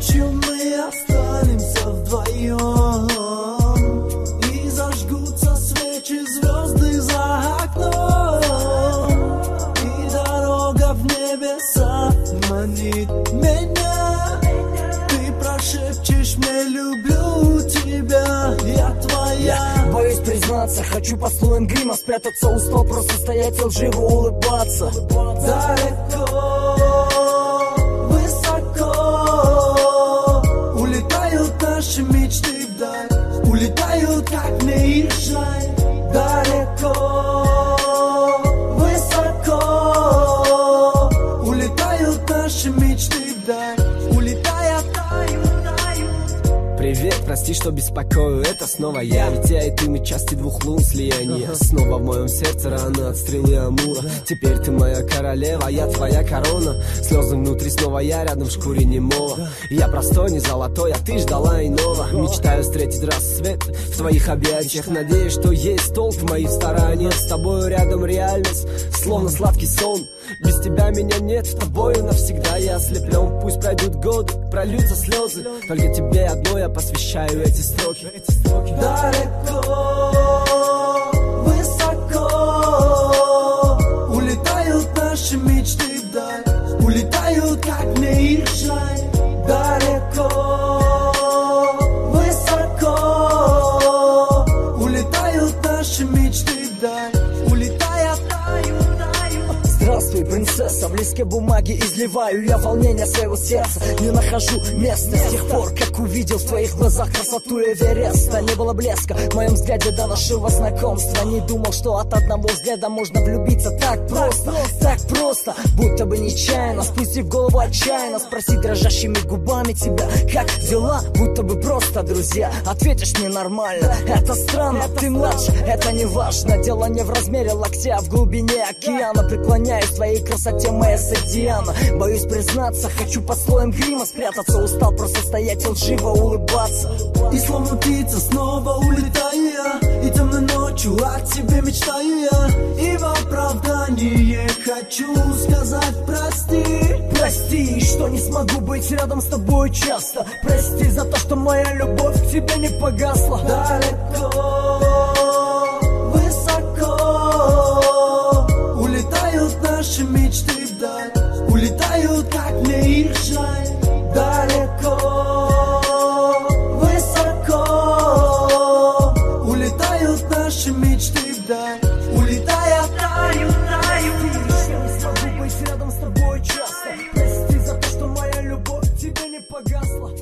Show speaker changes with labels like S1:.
S1: ночью мы останемся вдвоем, и зажгутся свечи, звезды за окном, и дорога в небеса манит меня. Ты прошепчешь мне: люблю тебя, я твоя.
S2: Боюсь признаться, хочу поцелуем грима спрятаться, устал просто стоять и лживо улыбаться.
S1: Далеко, высоко улетают наши мечты вдаль, улетают, как мне их жаль. Далеко, высоко улетают наши мечты вдаль, улетая, тают.
S3: Привет, прости, что беспокою, это снова я. Ведь я и ты, мы части двух лун слияния. Снова в моем сердце рана от стрелы Амура. Теперь ты моя королева, я твоя корона. Слезы внутри, снова я рядом в шкуре немого. Я простой, не золотой, а ты ждала иного. Мечтаю встретить рассвет в твоих объятиях. Надеюсь, что есть толк в моих стараниях. С тобою рядом реальность, словно сладкий сон. Без тебя меня нет, с тобою навсегда я ослеплен. Пусть пройдут годы, прольются слезы, только тебе одной я посвящаю эти строки.
S1: Далеко, высоко улетают наши мечты вдаль, улетают, как мне их жаль. Далеко, высоко улетают наши мечты вдаль, улетая, тают.
S2: Здравствуй, принцесса, в листке бумаги изливаю я волнение своего сердца. Не нахожу места с тех пор, как увидел в твоих глазах красоту Эвереста. Не было блеска в моем взгляде до нашего знакомства. Не думал, что от одного взгляда можно влюбиться так просто, будто бы нечаянно, спустив голову отчаянно, спросить дрожащими губами тебя: как дела? Будто бы просто друзья. Ответишь мне нормально, это странно, ты младше, это не важно. Дело не в размере локтя, а в глубине океана. Преклоняюсь твоей красоте, моя Садиана. Боюсь признаться, хочу под слоем грима спрятаться, устал просто стоять и лживо улыбаться.
S1: И словно птица снова улетаю я, и темной ночью о тебе мечтаю я. И в оправдание хочу сказать: прости.
S2: Прости, что не смогу быть рядом с тобой часто. Прости за то, что моя любовь к тебе не погасла.
S1: Далеко, высоко улетают наши мечты вдаль, улетают, как мне их жаль. Далеко, высоко улетают наши мечты вдаль, улетая, тают.
S2: Что не смогу быть рядом с тобой часто. Прости за то, что моя любовь к тебе не погасла.